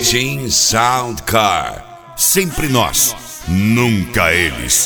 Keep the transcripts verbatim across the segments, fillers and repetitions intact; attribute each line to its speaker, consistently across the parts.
Speaker 1: Team Sound Car. Sempre nós, nunca eles.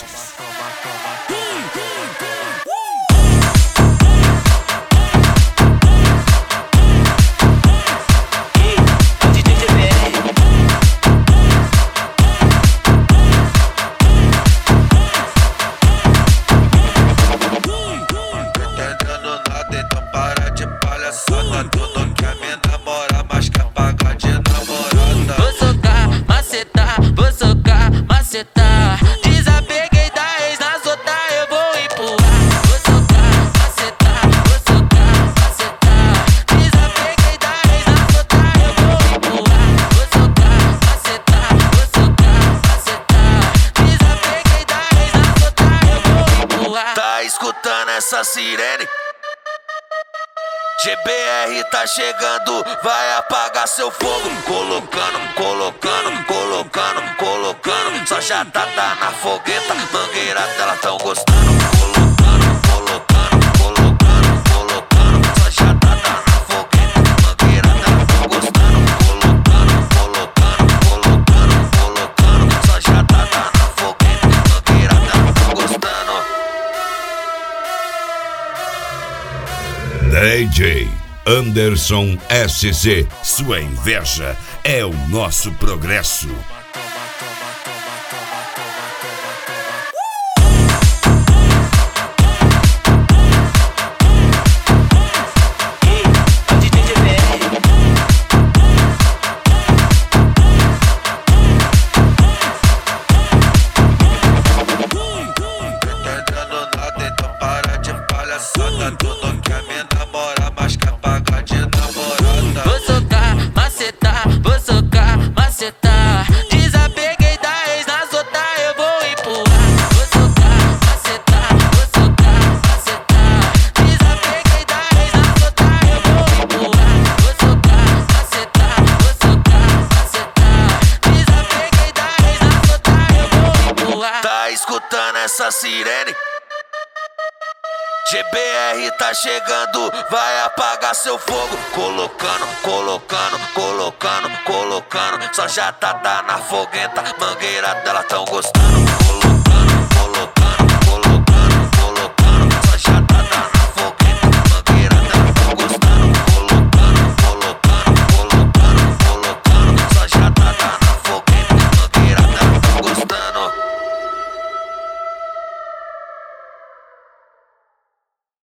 Speaker 2: Desapeguei da ex, nas outras eu vou empurrar. Vou socar, macetar, vou socar, macetar. Desapeguei da ex, nas outras eu vou empurrar. Vou socar, macetar, vou socar, macetar. Desapeguei da ex, nas outras eu vou empurrar. Tá escutando essa sirene? G B R tá chegando, vai apagar seu fogo. Colocando, colocando, colocando, colocando. Só já tá, tá na fogueta, mangueira dela tão gostando. Colocando, colocando, colocando, colocando. Só já tá, tá na fogueta, mangueira dela tão gostando. Colocando, colocando, colocando, colocando. Só já tá, tá na fogueta, mangueira dela tão gostando.
Speaker 1: D J Anderson S Z, sua inveja é o nosso progresso.
Speaker 2: Tudo que a minha namora, mas quer pagar de namorada. Vou socar, macetar, vou socar, macetar. Desapeguei da ex, nas outras eu vou empurrar. Vou socar, macetar, vou socar, macetar. Desapeguei da ex, nas outras eu vou empurrar. Vou socar, macetar, vou socar, macetar. Desapeguei da ex, nas outras eu vou empurrar. Tá escutando essa sirene? G B R tá chegando, vai apagar seu fogo. Colocando, colocando, colocando, colocando. Só já tá, tá na fogueta, mangueira dela tão gostando.